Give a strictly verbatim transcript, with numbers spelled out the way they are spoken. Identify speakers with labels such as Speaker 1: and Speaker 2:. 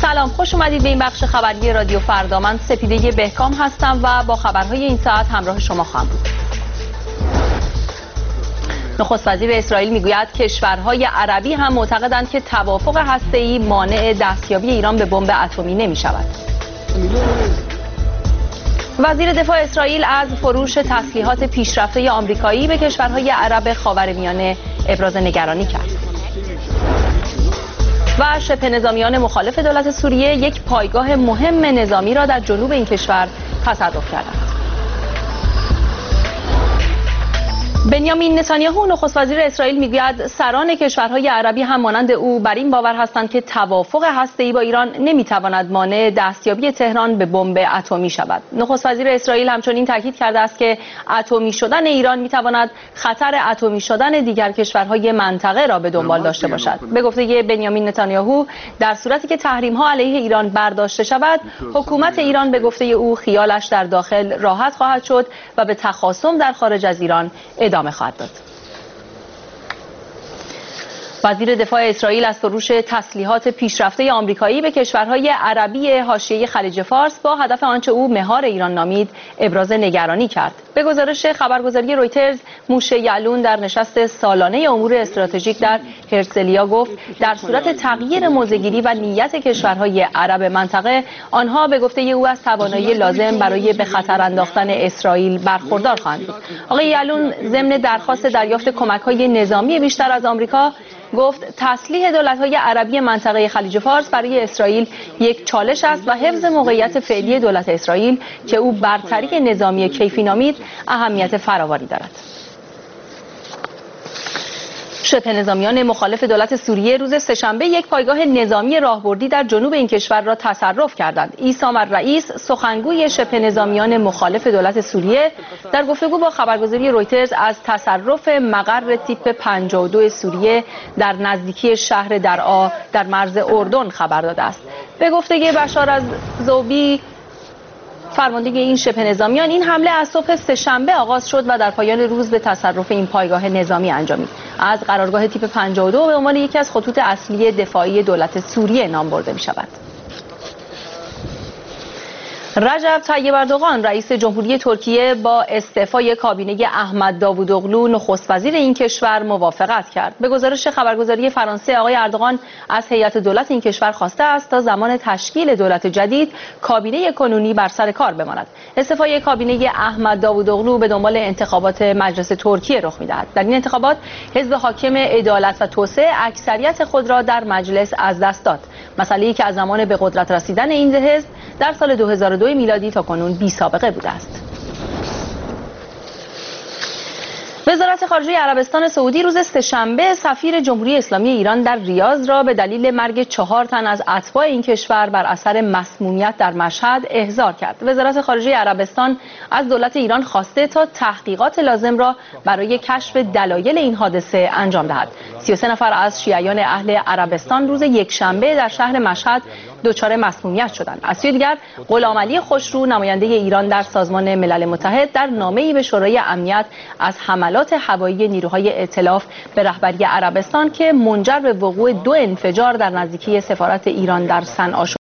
Speaker 1: سلام، خوش اومدید به این بخش خبری رادیو فردا. من سپیده بهکام هستم و با خبرهای این ساعت همراه شما خواهم بود. نخست وزیر اسرائیل میگوید کشورهای عربی هم معتقدند که توافق هسته‌ای مانع دستیابی ایران به بمب اتمی نمی‌شود. وزیر دفاع اسرائیل از فروش تسلیحات پیشرفته آمریکایی به کشورهای عرب خاورمیانه ابراز نگرانی کرد. و شبه نظامیان مخالف دولت سوریه یک پایگاه مهم نظامی را در جنوب این کشور تصرف کردند. بنیامین نتانیاهو نخست وزیر اسرائیل میگوید سران کشورهای عربی هم مانند او بر این باور هستند که توافق هسته‌ای با ایران نمیتواند مانع دستیابی تهران به بمب اتمی شود. نخست وزیر اسرائیل همچنین تاکید کرده است که اتمی شدن ایران میتواند خطر اتمی شدن دیگر کشورهای منطقه را به دنبال داشته باشد. به گفته بنیامین نتانیاهو در صورتی که تحریم‌ها علیه ایران برداشته شود، حکومت ایران به گفته او خیالش در داخل راحت خواهد شد و به تخاصم در خارج از ایران ادامه خواهد داد. وزیر دفاع اسرائیل از فروش تسلیحات پیشرفته آمریکایی به کشورهای عربی حاشیه خلیج فارس با هدف آنچه او مهار ایران نامید ابراز نگرانی کرد. به گزارش خبرگزاری رویترز، موشه یعلون در نشست سالانه امور استراتژیک در هرسلیا گفت در صورت تغییر موضع‌گیری و نیت کشورهای عرب منطقه، آنها به گفته او از توانایی لازم برای به خطر انداختن اسرائیل برخوردار خواهند بود. آقای یعلون ضمن درخواست دریافت کمک‌های نظامی بیشتر از آمریکا گفت تسلیح دولت‌های عربی منطقه خلیج فارس برای اسرائیل یک چالش است و حفظ موقعیت فعلی دولت اسرائیل که او برتری نظامی کیفی نامید اهمیت فراوانی دارد. شبه نظامیان مخالف دولت سوریه روز سه‌شنبه یک پایگاه نظامی راهبردی در جنوب این کشور را تصرف کردند. عیسام الرئیس، سخنگوی شبه نظامیان مخالف دولت سوریه، در گفتگو با خبرگزاری رویترز از تصرف مقر تیپ پنجاه و دو سوریه در نزدیکی شهر درعا در مرز اردن خبر داده است. به گفته بشار از زوبی، فرمانده این شبه نظامیان، این حمله از صبح سه‌شنبه آغاز شد و در پایان روز به تصرف این پایگاه نظامی انجامید. از قرارگاه تیپ پنجاه و دو به عنوان یکی از خطوط اصلی دفاعی دولت سوریه نام برده می شود. رجب طیب اردوغان رئیس جمهوری ترکیه با استعفای کابینه احمد داوودوغلو نخست وزیر این کشور موافقت کرد. به گزارش خبرگزاری فرانسه، آقای اردوغان از هیئت دولت این کشور خواسته است تا زمان تشکیل دولت جدید کابینه کنونی بر سر کار بماند. استعفای کابینه احمد داوودوغلو به دنبال انتخابات مجلس ترکیه رخ می‌دهد. در این انتخابات حزب حاکم عدالت و توسعه اکثریت خود را در مجلس از دست داد، مسئله‌ای که از زمان به قدرت رسیدن این حزب در سال دو هزار و دو میلادی تا کنون بی سابقه بوده است. وزارت خارجه عربستان سعودی روز سه‌شنبه سفیر جمهوری اسلامی ایران در ریاض را به دلیل مرگ چهار تن از اتباع این کشور بر اثر مسمومیت در مشهد احضار کرد. وزارت خارجه عربستان از دولت ایران خواسته تا تحقیقات لازم را برای کشف دلایل این حادثه انجام دهد. سی و سه نفر از شیعیان اهل عربستان روز یکشنبه در شهر مشهد دچار مسمومیت شدند. از سوی دیگر، غلامعلی خوشرو، نماینده ایران در سازمان ملل متحد، در نامه‌ای به شورای امنیت از حملات هوایی نیروهای ائتلاف به رهبری عربستان که منجر به وقوع دو انفجار در نزدیکی سفارت ایران در صنعا